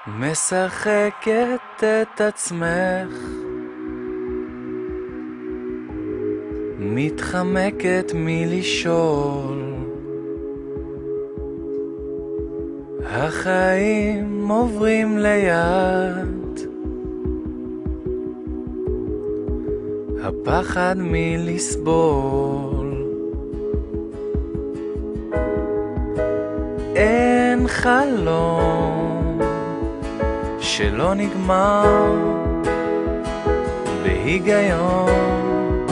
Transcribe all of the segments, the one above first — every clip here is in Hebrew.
משחקת את עצמך, מתחמקת מלשאול. החיים עוברים ליד, הפחד מלסבול. אין חלום שלא נגמר בהיגיון.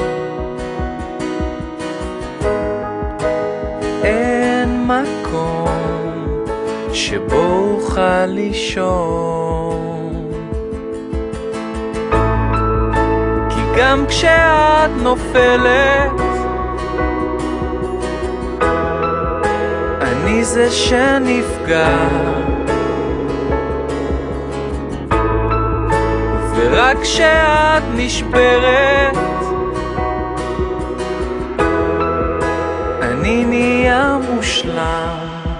אין מקום שבו אוכל לישון, כי גם כשאת נופלת אני זה שנפגע, ורק כשאת נשברת אני נהיה מושלם,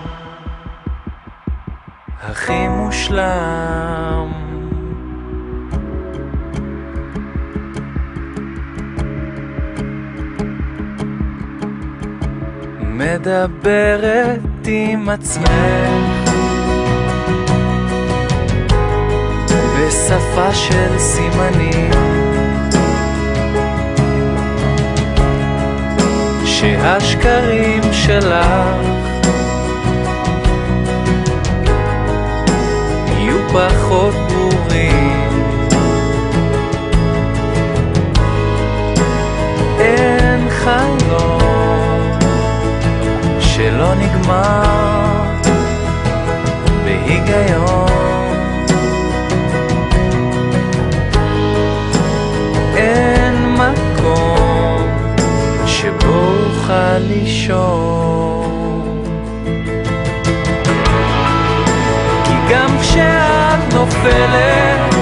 הכי מושלם. מדברת עם עצמך בשפה של סימנים, שהשקרים שלך יהיו פחות ברורים. אין חלום שלא נגמר בהיגיון. אין מקום שבו אוכל לישון, כי גם כשאת נופלת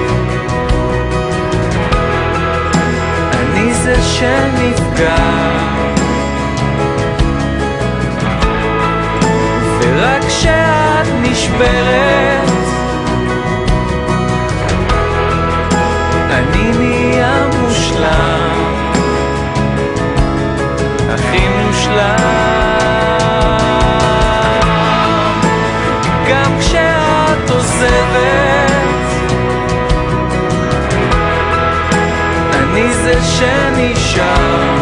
אני זה שנפגע, ורק כשאת נשברת אני נהיה מושלם, הכי מושלם. גם כשאת עוזבת אני זה שנשאר,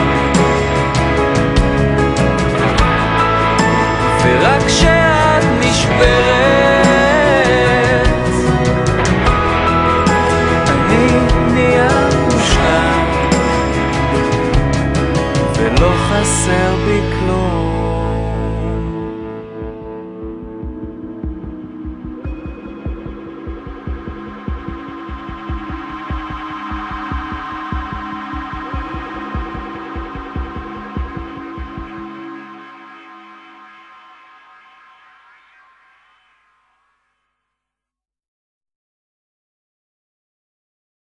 ורק כשאת נשברת אני נהיה מושלם, ולא חסר בי כלום.